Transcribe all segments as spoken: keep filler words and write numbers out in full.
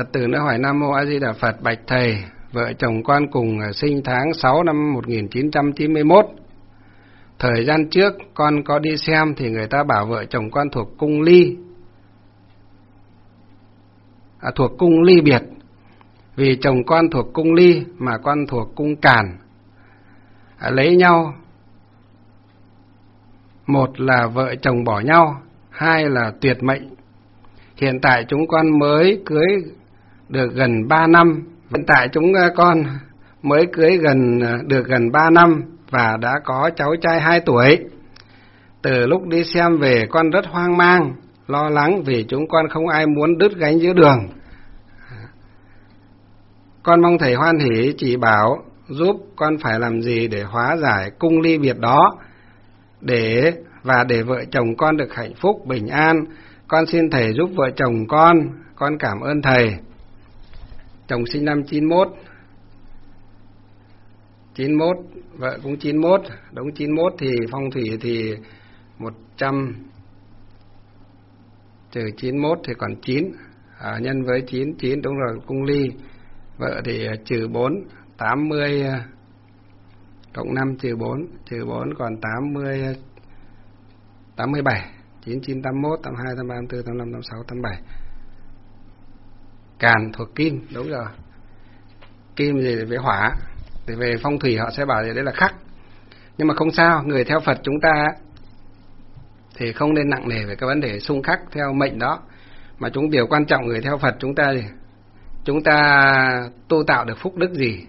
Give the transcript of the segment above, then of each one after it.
Phật tử nữa hỏi: Nam Mô A Di Đà Phật, bạch thầy, vợ chồng con cùng sinh tháng sáu năm một nghìn chín trăm chín mươi mốt. Thời gian trước con có đi xem thì người ta bảo vợ chồng con thuộc cung ly, à, thuộc cung ly biệt. Vì chồng con thuộc cung ly mà con thuộc cung càn, à, lấy nhau, một là vợ chồng bỏ nhau, hai là tuyệt mệnh. Hiện tại chúng con mới cưới được gần ba năm. Hiện tại chúng con mới cưới gần được gần ba năm và đã có cháu trai hai tuổi. Từ lúc đi xem về con rất hoang mang, lo lắng vì chúng con không ai muốn đứt gánh giữa đường. Con mong thầy hoan hỷ chỉ bảo giúp con phải làm gì để hóa giải cung ly biệt đó, để và để vợ chồng con được hạnh phúc bình an. Con xin thầy giúp vợ chồng con, con cảm ơn thầy. Chồng sinh năm chín mốt, chín mốt, vợ cũng chín mốt, đúng chín mốt thì phong thủy thì một trăm trừ chín mốt thì còn chín, à, nhân với chín, chín đúng rồi, cung ly. Vợ thì trừ bốn, tám mươi, cộng năm trừ bốn, trừ bốn còn tám mươi, tám mươi bảy, chín, chín, tám mươi mốt, tám mươi hai, tám mươi ba, tám mươi tư, tám mươi lăm, tám mươi sáu, tám mươi bảy. Càn thuộc kim, đúng rồi. Kim gì với hỏa, thì về phong thủy họ sẽ bảo đấy là khắc. Nhưng mà không sao, người theo Phật chúng ta thì không nên nặng nề về cái vấn đề xung khắc theo mệnh đó. Mà chúng điều quan trọng người theo Phật chúng ta thì chúng ta tu tạo được phúc đức gì?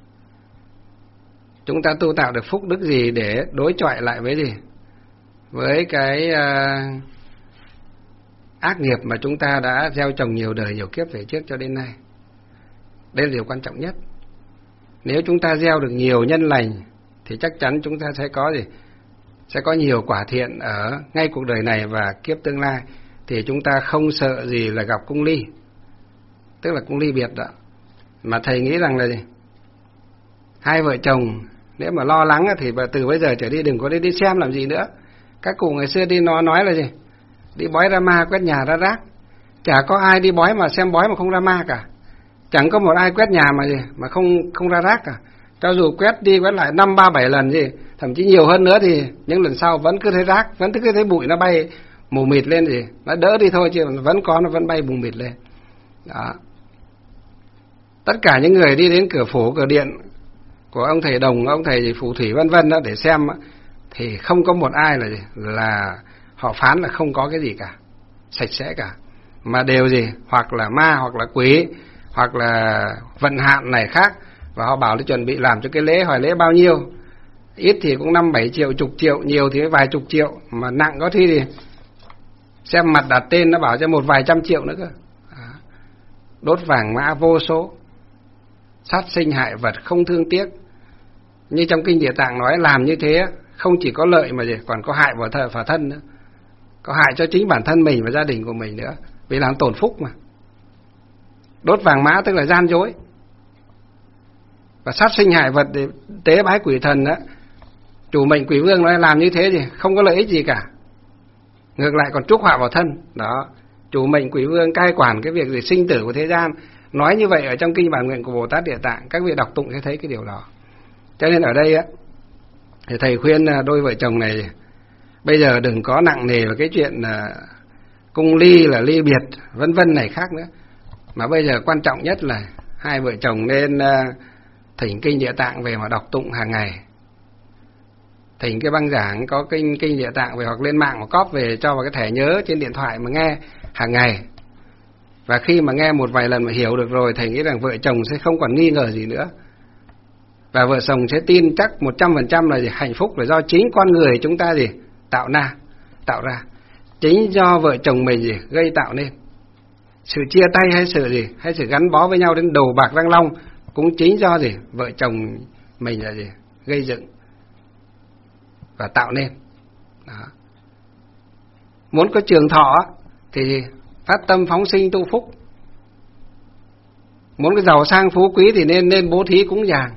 Chúng ta tu tạo được phúc đức gì để đối chọi lại với gì? Với cái uh, ác nghiệp mà chúng ta đã gieo trồng nhiều đời nhiều kiếp về trước cho đến nay. Đây là điều quan trọng nhất. Nếu chúng ta gieo được nhiều nhân lành thì chắc chắn chúng ta sẽ có gì? Sẽ có nhiều quả thiện ở ngay cuộc đời này và kiếp tương lai. Thì chúng ta không sợ gì là gặp cung ly, tức là cung ly biệt đó. Mà thầy nghĩ rằng là gì? Hai vợ chồng nếu mà lo lắng thì từ bây giờ trở đi đừng có đi, đi xem làm gì nữa. Các cụ ngày xưa đi nó nói là gì? Đi bói ra ma, quét nhà ra rác. Chả có ai đi bói mà xem bói mà không ra ma cả. Chẳng có một ai quét nhà mà gì mà không không ra rác cả. Cho dù quét đi quét lại năm ba bảy lần gì, thậm chí nhiều hơn nữa thì những lần sau vẫn cứ thấy rác, vẫn cứ thấy bụi nó bay mù mịt lên gì, nó đỡ đi thôi chứ vẫn có, nó vẫn bay mù mịt lên. Đó. Tất cả những người đi đến cửa phủ, cửa điện của ông thầy Đồng, ông thầy phù thủy vân vân đó để xem thì không có một ai là gì, là họ phán là không có cái gì cả, sạch sẽ cả, mà đều gì, hoặc là ma, hoặc là quỷ, hoặc là vận hạn này khác, và họ bảo là chuẩn bị làm cho cái lễ, hỏi lễ bao nhiêu, ít thì cũng năm bảy triệu, chục triệu, nhiều thì vài chục triệu, mà nặng có thi thì xem mặt đặt tên nó bảo cho một vài trăm triệu nữa cơ. Đốt vàng mã vô số, sát sinh hại vật không thương tiếc. Như trong kinh Địa Tạng nói, làm như thế không chỉ có lợi mà gì, còn có hại vào thờ phả thân nữa, có hại cho chính bản thân mình và gia đình của mình nữa, vì làm tổn phúc mà. Đốt vàng mã tức là gian dối, và sát sinh hại vật để tế bái quỷ thần đó. Chủ mệnh quỷ vương nói làm như thế thì không có lợi ích gì cả, ngược lại còn chuốc họa vào thân. Đó, chủ mệnh quỷ vương cai quản cái việc gì sinh tử của thế gian, nói như vậy ở trong kinh bản nguyện của Bồ Tát Địa Tạng, các vị đọc tụng sẽ thấy cái điều đó. Cho nên ở đây á, thì thầy khuyên đôi vợ chồng này bây giờ đừng có nặng nề vào cái chuyện là cung ly, là ly biệt vân vân này khác nữa, mà bây giờ quan trọng nhất là hai vợ chồng nên thỉnh kinh Địa Tạng về mà đọc tụng hàng ngày. Thỉnh cái băng giảng có kinh kinh Địa Tạng về, hoặc lên mạng mà cóp về cho vào cái thẻ nhớ trên điện thoại mà nghe hàng ngày. Và khi mà nghe một vài lần mà hiểu được rồi, thầy nghĩ rằng vợ chồng sẽ không còn nghi ngờ gì nữa, và vợ chồng sẽ tin chắc một trăm phần trăm là gì, hạnh phúc là do chính con người chúng ta gì tạo ra, tạo ra chính do vợ chồng mình gì gây tạo nên. Sự chia tay hay sự gì, hay sự gắn bó với nhau đến đầu bạc răng long cũng chính do gì vợ chồng mình là gì gây dựng và tạo nên. Đó. Muốn có trường thọ thì phát tâm phóng sinh tu phúc. Muốn cái giàu sang phú quý thì nên nên bố thí cúng dường.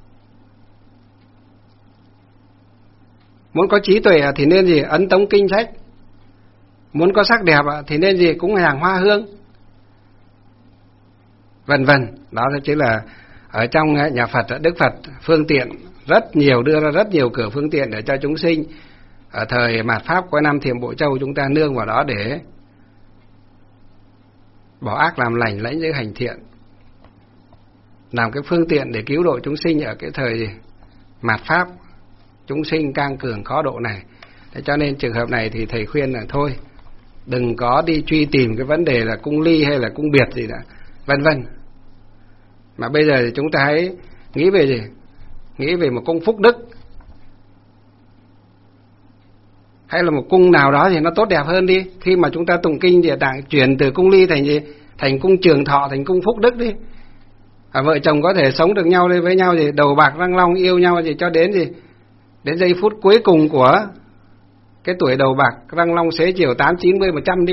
Muốn có trí tuệ thì nên gì ấn tống kinh sách. Muốn có sắc đẹp thì nên gì cúng hàng hoa hương. vân vân. Đó chính là ở trong nhà Phật, Đức Phật phương tiện rất nhiều, đưa ra rất nhiều cửa phương tiện để cho chúng sinh ở thời mạt Pháp cuối năm Thiểm Bộ Châu chúng ta nương vào đó để bỏ ác làm lành, lãnh giới hành thiện, làm cái phương tiện để cứu độ chúng sinh ở cái thời mạt Pháp chúng sinh cang cường khó độ này. Thế cho nên trường hợp này thì thầy khuyên là thôi, đừng có đi truy tìm cái vấn đề là cung ly hay là cung biệt gì đó, vân vân. Mà bây giờ thì chúng ta hãy nghĩ về gì? Nghĩ về một cung phúc đức, hay là một cung nào đó thì nó tốt đẹp hơn đi. Khi mà chúng ta tụng kinh địa tạng chuyển từ cung ly thành gì? Thành cung trường thọ, thành cung phúc đức đi. À, vợ chồng có thể sống được nhau với nhau gì, đầu bạc răng long yêu nhau gì cho đến gì, đến giây phút cuối cùng của cái tuổi đầu bạc răng long xế chiều tám chín mươi một trăm đi.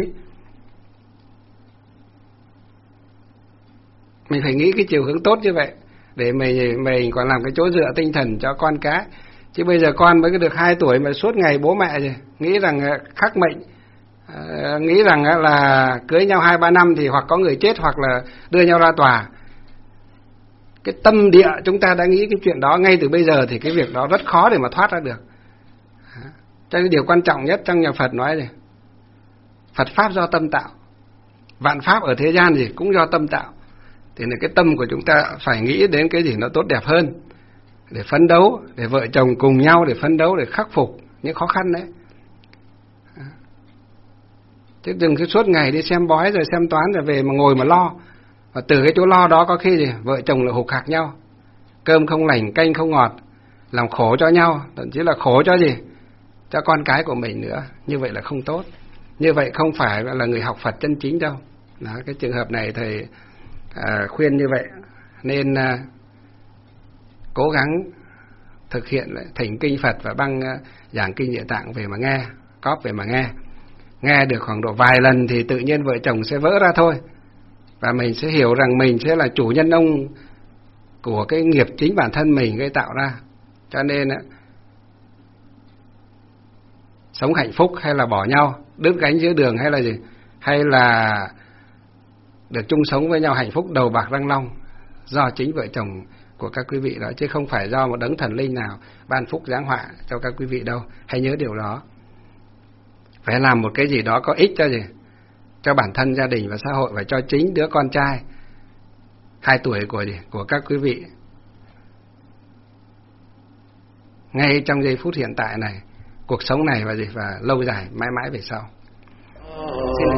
Mình phải nghĩ cái chiều hướng tốt như vậy để mình mình còn làm cái chỗ dựa tinh thần cho con cái. Chứ bây giờ con mới được hai tuổi mà suốt ngày bố mẹ gì nghĩ rằng khắc mệnh, à, nghĩ rằng là cưới nhau hai ba năm thì hoặc có người chết hoặc là đưa nhau ra tòa. Cái tâm địa chúng ta đã nghĩ cái chuyện đó ngay từ bây giờ thì cái việc đó rất khó để mà thoát ra được. Cho nên điều quan trọng nhất trong nhà Phật nói gì? Phật Pháp do tâm tạo, vạn Pháp ở thế gian gì cũng do tâm tạo. Thì là cái tâm của chúng ta phải nghĩ đến cái gì nó tốt đẹp hơn, để phấn đấu, để vợ chồng cùng nhau để phấn đấu, để khắc phục những khó khăn đấy. Chứ đừng cứ suốt ngày đi xem bói rồi xem toán rồi về mà ngồi mà lo. Và từ cái chỗ lo đó có khi gì vợ chồng lại hục hạc nhau, cơm không lành canh không ngọt, làm khổ cho nhau, thậm chí là khổ cho gì, cho con cái của mình nữa. Như vậy là không tốt. Như vậy không phải là người học Phật chân chính đâu. Đó, cái trường hợp này thầy à, khuyên như vậy. Nên à, cố gắng thực hiện thỉnh kinh Phật và băng à, giảng kinh Địa Tạng về mà nghe, cóp về mà nghe. Nghe được khoảng độ vài lần thì tự nhiên vợ chồng sẽ vỡ ra thôi. Và mình sẽ hiểu rằng mình sẽ là chủ nhân ông của cái nghiệp chính bản thân mình gây tạo ra. Cho nên sống hạnh phúc hay là bỏ nhau, đứt gánh giữa đường hay là gì, hay là được chung sống với nhau hạnh phúc đầu bạc răng long, do chính vợ chồng của các quý vị đó, chứ không phải do một đấng thần linh nào ban phúc giáng họa cho các quý vị đâu. Hãy nhớ điều đó. Phải làm một cái gì đó có ích cho gì, cho bản thân, gia đình và xã hội, và cho chính đứa con trai hai tuổi của gì, của các quý vị ngay trong giây phút hiện tại này, cuộc sống này và gì, và lâu dài mãi mãi về sau. Xin